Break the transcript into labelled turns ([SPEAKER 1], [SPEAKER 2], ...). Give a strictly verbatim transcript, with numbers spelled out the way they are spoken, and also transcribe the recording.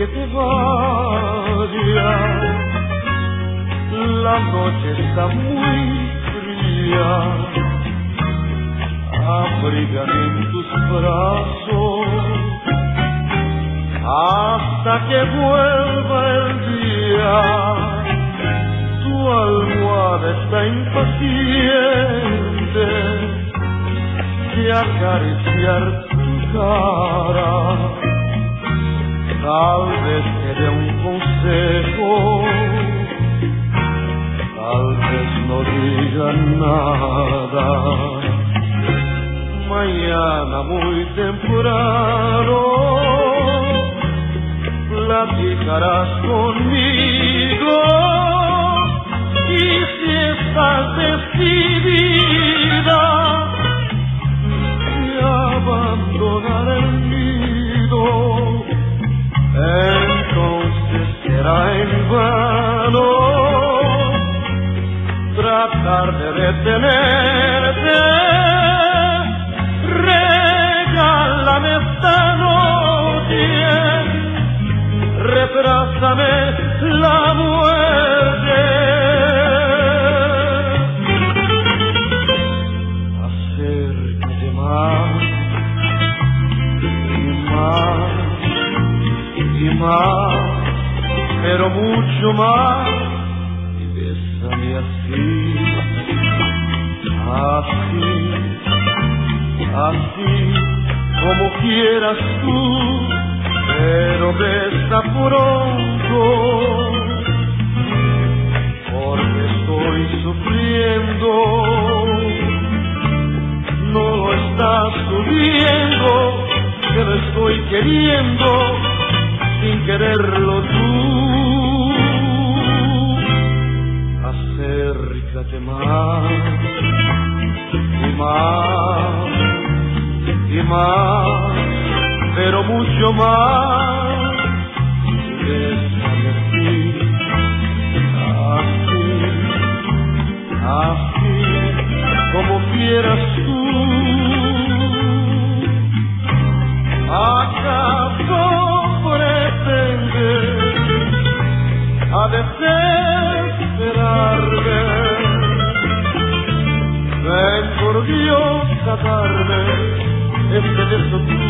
[SPEAKER 1] que te vayas. La noche está muy fría, abrígame en tus brazos hasta que vuelva el día. Tu almohada está impaciente de acariciar tu cara. Tal vez te dé un consejo, tal vez no diga nada. Mañana muy temprano platicarás conmigo, y si estás decidida de abandonar el nido, entonces será en vano tratar de detenerte. Regálame esta noche, retrásame la muerte. Acércate más y más y más, pero mucho más, y bésame así, así, así como quieras tú, pero besa pronto, porque estoy sufriendo. No lo estás viendo, que lo estoy queriendo sin quererlo tú. Acércate más y más y más, pero mucho más. Bésame así, así, así como quieras tú. ¿Acaso pretendes a desesperarme? Ven por Dios a darme este beso